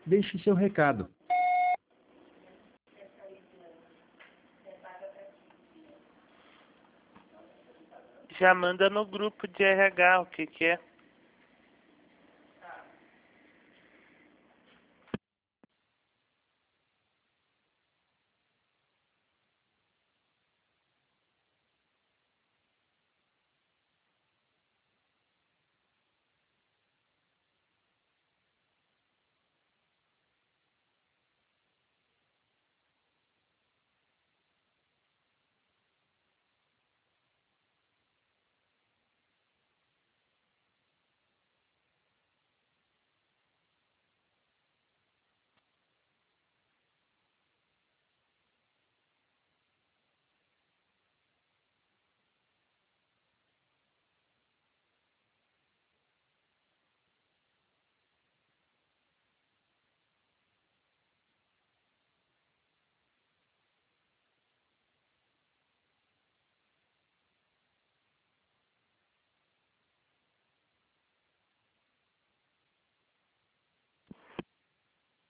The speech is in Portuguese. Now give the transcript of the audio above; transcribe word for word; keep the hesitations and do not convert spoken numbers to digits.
Deixe seu recado. Já manda no grupo de R H o que que é.